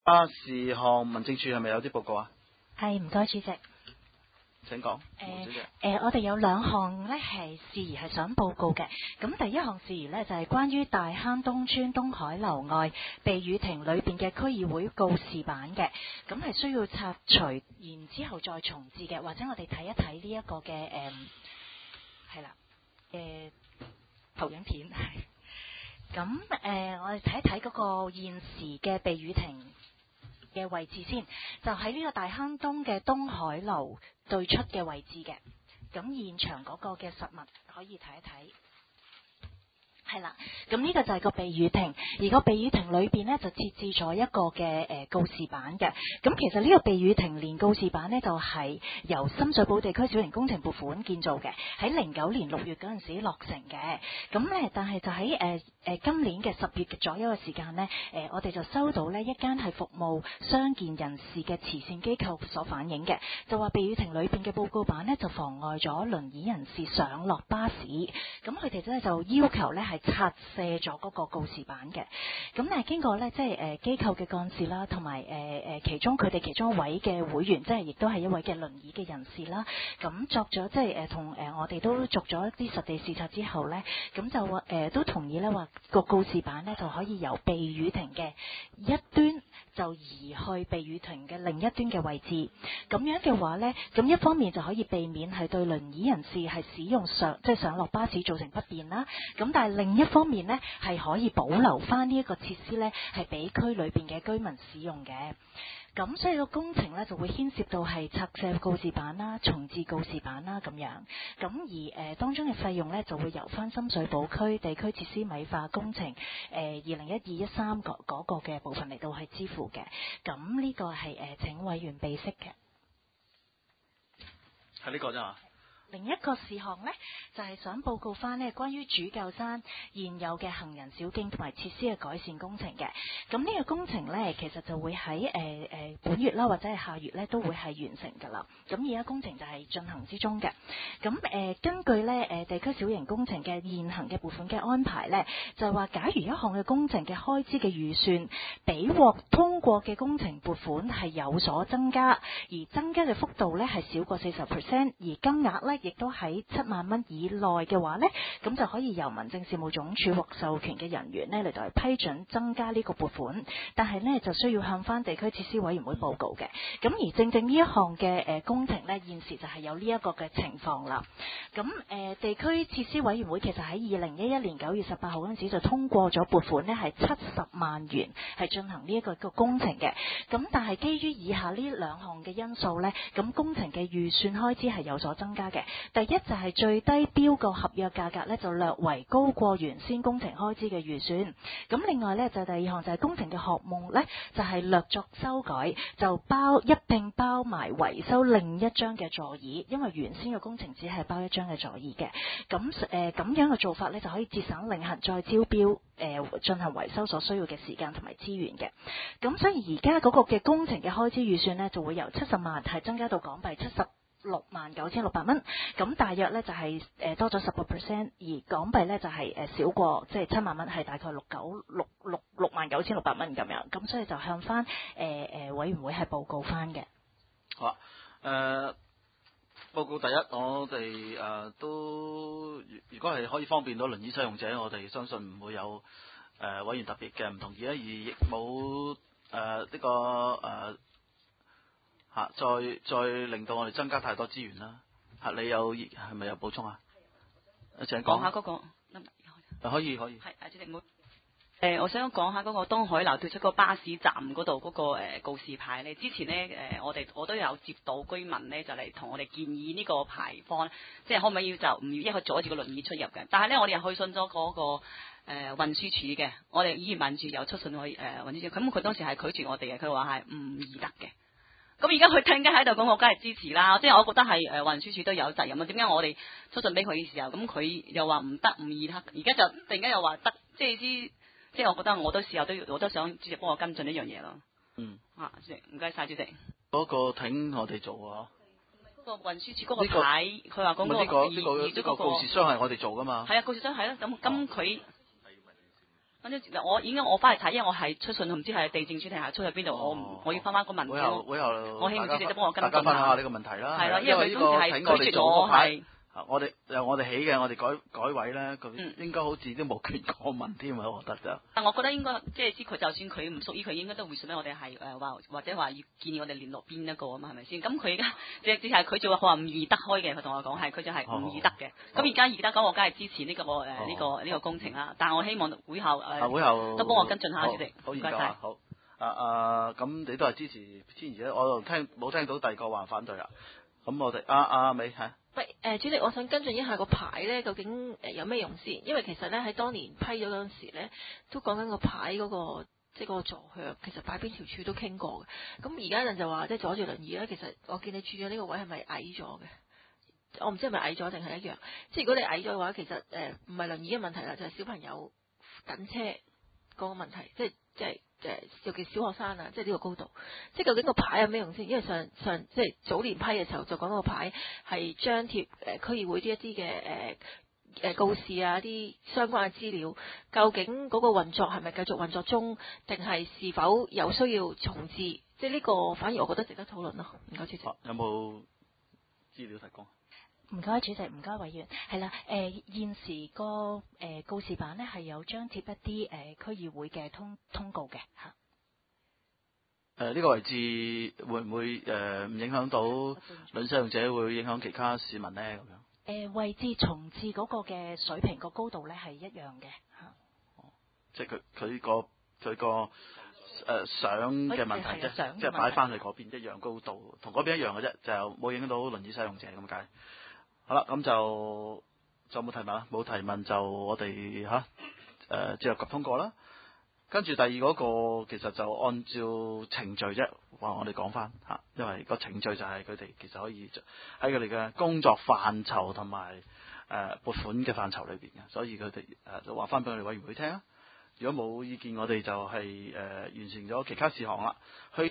事項民政處係咪有啲報告啊？ 係，唔該主席。 請講。 我哋有兩項呢係事宜係想報告嘅。咁第一項事宜呢，就係關於大坑東村東海樓外避雨亭裏邊嘅區議會告示板嘅。咁係需要拆除，然之後再重置嘅。或者我哋睇一睇呢一個嘅係啦投影片係。咁我哋睇一睇嗰個現時嘅避雨亭嘅位置先，就喺呢個大坑東嘅東海樓對出嘅位置嘅。咁現場嗰個嘅實物可以睇一睇。係啦，咁呢個就係個避雨亭，而個避雨亭裏邊呢，就設置咗一個嘅告示板嘅。咁其實呢個避雨亭連告示板呢，就係由深水埗地區小型工程撥款建造嘅，喺09年6月嗰陣時落成嘅。咁呢，但係就喺今年嘅10月左右嘅時間呢，我哋就收到呢一間係服務傷健人士嘅慈善機構所反映嘅，就話避雨亭裏邊嘅報告板呢，就妨礙咗輪椅人士上落巴士。咁佢哋咧就要求呢係拆卸咗嗰個告示板嘅。咁但係經過呢，即係機構嘅幹事啦，同埋其中佢哋其中一位嘅會員，即係亦都係一位嘅輪椅嘅人士啦。咁作咗即係同我哋都做咗一啲實地視察之後呢，咁就都同意呢話個告示板呢就可以由避雨亭嘅一端就移去避雨亭嘅另一端嘅位置。咁樣嘅話呢，咁一方面就可以避免係對輪椅人士係使用即係上落巴士造成不便啦。咁但係另一方面呢，係可以保留翻呢一個設施呢，係俾區裏邊嘅居民使用嘅。咁所以個工程呢，就會牽涉到係拆卸告示板啦、重置告示板啦咁樣。咁而當中嘅費用呢，就會由翻深水埗區地區設施美化工程2012-13嗰個嘅部分嚟到去支付嘅。咁呢個係請委員備悉嘅。 係呢個啫嘛。 另一個事項呢，就係想報告翻呢關於主教山現有嘅行人小徑同埋設施嘅改善工程嘅。咁呢個工程呢，其實就會喺本月啦，或者係下月呢，都會係完成㗎啦。咁而家工程就係進行之中嘅。咁根據呢地區小型工程嘅現行嘅撥款嘅安排呢，就係話假如一項嘅工程嘅開支嘅預算比獲通過嘅工程撥款係有所增加，而增加嘅幅度呢係少過40%，而金額呢亦都喺7萬蚊以內嘅話呢，咁就可以由民政事務總署獲授權嘅人員呢嚟到批准增加呢個撥款，但係呢就需要向翻地區設施委員會報告嘅。咁而正正呢一項嘅工程呢，現時就係有呢一個嘅情況啦。咁地區設施委員會其實喺2011年9月18號嗰陣時就通過咗撥款呢係70萬元係進行呢一個工程嘅。咁但係基於以下呢兩項嘅因素呢，咁工程嘅預算開支係有所增加嘅。第一就係最低標個合約價格呢，就略為高過原先工程開支嘅預算。咁另外呢，就第二項就係工程嘅項目呢，就係略作修改，就一併包埋維修另一張嘅座椅，因為原先嘅工程只係包一張嘅座椅嘅。咁樣嘅做法呢，就可以節省另行再招標進行維修所需要嘅時間同埋資源嘅。咁所以而家嗰個嘅工程嘅開支預算呢，就會由70萬係增加到港幣769600蚊，咁大約呢就係多咗10%，而港幣呢就係少過即係7萬蚊，係大概69600蚊咁樣，咁所以就向翻委員會係報告翻嘅。 好啊，報告第一，我哋都如果係可以方便到輪椅使用者，我哋相信唔會有委員特別嘅唔同意，而亦冇呢個再令到我哋增加太多資源啦。你係咪有補充啊？請講下嗰個可以。係主席冇。我想講下嗰個東海樓對出個巴士站嗰度嗰個告示牌呢。之前呢，我都有接到居民呢，就嚟同我哋建議呢個牌坊，即係可唔可以就唔要阻住個輪椅出入嘅。但係呢，我哋又去信咗嗰個運輸署嘅，我哋議員民主有出信去運輸署，咁佢當時係拒絕我哋嘅，佢話係唔易得嘅。咁而家佢突然間喺度講，我梗係支持啦。即係我覺得係運輸署都有責任啊。點解我哋出信俾佢嘅時候，咁佢又話唔得唔易得，而家就突然間又話得，即係我覺得我都事後我都想主席幫我跟進呢樣嘢咯。主席唔該晒主席。嗰個挺我哋做啊。 嗰個運輸署嗰個牌，佢話講嗰個呢個告示箱係我哋做噶嘛。 係啊，告示箱係咯。咁佢反正我翻嚟睇，因為我係出信，唔知係地政處定係出去邊度，我要翻個文件。 會後我希望主席都幫我跟進大家分享下呢個問題啦。 係啦，因為佢呢個今次係拒絕我係。 我哋起嘅，我哋改位咧，佢應該好似都冇權過問添啊！我覺得就。 但我覺得應該即係知佢，就算佢唔屬於佢，應該都會信俾我哋係話，或者話要建議我哋聯絡邊一個啊嘛，係咪先？咁佢而家只係佢就話唔易得開嘅，佢同我講係佢就係唔易得嘅。咁而家易得咁，我梗係支持呢個呢個工程啦。但係我希望會後會後都幫我跟進下，主席。 好，唔該晒。好。咁你都係支持啫？我冇聽到第二個話反對啦。咁我哋阿美係。 喂，主席，我想跟進一下個牌咧，究竟有咩用先？因為其實咧喺當年批咗嗰陣時咧，都講緊個牌嗰個即係嗰個座向，其實擺邊條柱都傾過嘅。咁而家人就話即係阻住輪椅咧，其實我見你住咗呢個位係咪矮咗嘅？我唔知係咪矮咗定係一樣。即係如果你矮咗嘅話，其實唔係輪椅嘅問題啦，就係小朋友緊車嗰個問題，即係尤其小學生啊，即係呢個高度，即係究竟個牌有咩用先？因為上即係早年批嘅時候就講個牌係張貼區議會啲一啲嘅告示啊，一啲相關嘅資料，究竟嗰個運作係咪繼續運作中，定係是否有需要重置？即係呢個反而我覺得值得討論咯。唔該，主席。 有冇資料提供？ 唔該，主席，唔該，委員。係啦，現時個告示板咧係有張貼一啲區議會嘅通告嘅嚇。 呢個位置會唔會唔影響到輪椅使用者，會影響其他市民咧？咁樣？ 位置重置嗰個嘅水平個高度咧係一樣嘅嚇。 即係佢個相嘅問題啫，即係擺翻去嗰邊一樣高度，同嗰邊一樣嘅啫，就冇影響到輪椅使用者咁解。好啦，咁就冇提問啦，冇提問就我哋接入及通過啦。跟住第二嗰個其實就按照程序啫，我哋講翻嚇，因為個程序就係佢哋其實可以喺佢哋嘅工作範疇同埋撥款嘅範疇裏邊嘅，所以佢哋就話翻俾我哋委員會聽啦。如果冇意見，我哋就係完成咗其他事項啦。去